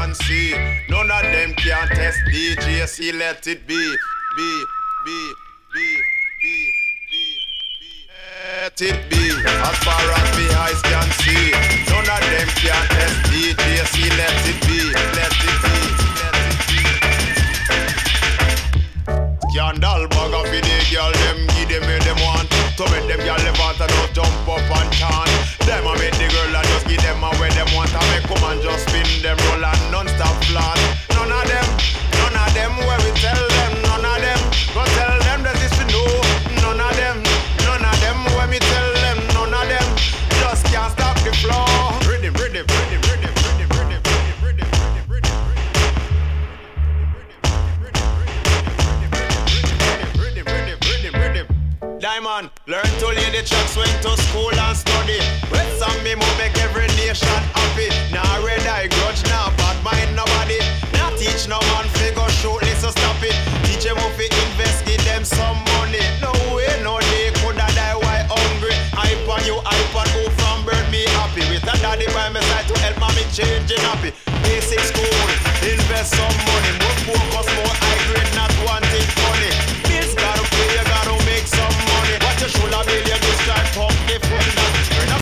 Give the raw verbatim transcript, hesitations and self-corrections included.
can see. None of them can test D J, see let it be. Be, be, be, be, be, be. Let it be. As far as the eyes can see. None of them can test D J, see let it be. Let it be, let it be. Scandal bag of the girl, them give them where them want. To make them girl live out and don't jump up and chant. Them a make the girl and just give them a where them want. And make come and just spin them roll and non-stop flat. None of them, none of them where we tell them. None of them, go tell them that this we know. None of them, none of them where me tell them. None of them just can't stop the flow. Rhythm, rhythm, rhythm, rhythm, rhythm, rhythm, rhythm, rhythm, rhythm, rhythm. Diamond, learn to lay the tracks, went to school and study. With some me move make every nation happy. Now red eye grudge, now bad mind nobody. Now teach no man figure shortly, so stop it. Teach them how to invest, give them some money. No way, no day, coulda die why hungry. Hype on you, hype on who from birth me happy. With a daddy by my side to help mommy changing happy. Basic school, invest some money, more focus,